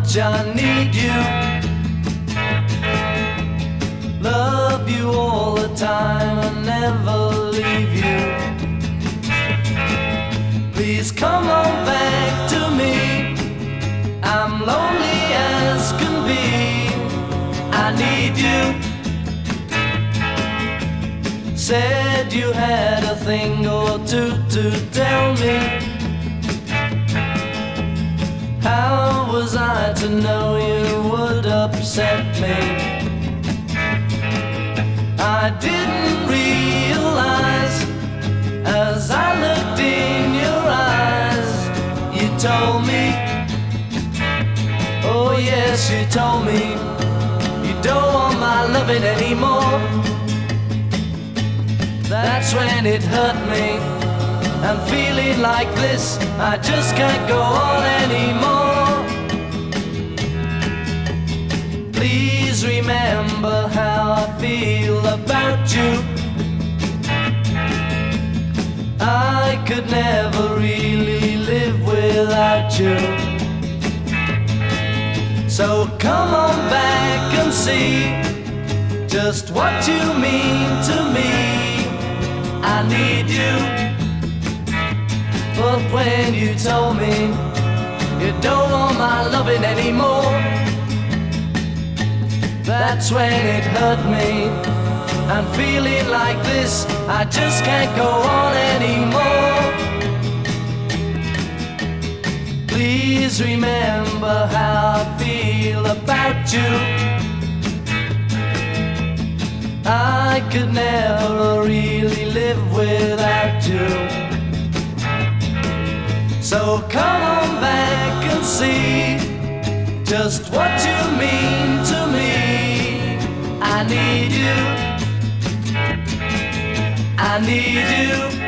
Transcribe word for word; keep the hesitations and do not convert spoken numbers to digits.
much I need you. Love you all the time and never leave you. Please come on back to me. I'm lonely as can be. I need you. Said you had a thing or two to tell me. How was I to know you would upset me? I didn't realize as I looked in your eyes. You told me, oh yes, you told me you don't want my loving anymore. That's when it hurt me. I'm feeling like this, I just can't go on anymore. Please remember how I feel about you. I could never really live without you. So come on back and see just what you mean to me. I need you. But when you told me you don't want my loving anymore, that's when it hurt me. I'm feeling like this, I just can't go on anymore. Please remember how I feel about you. I could never really live without you. So come on back and see just what you mean to me. I need you. I need you.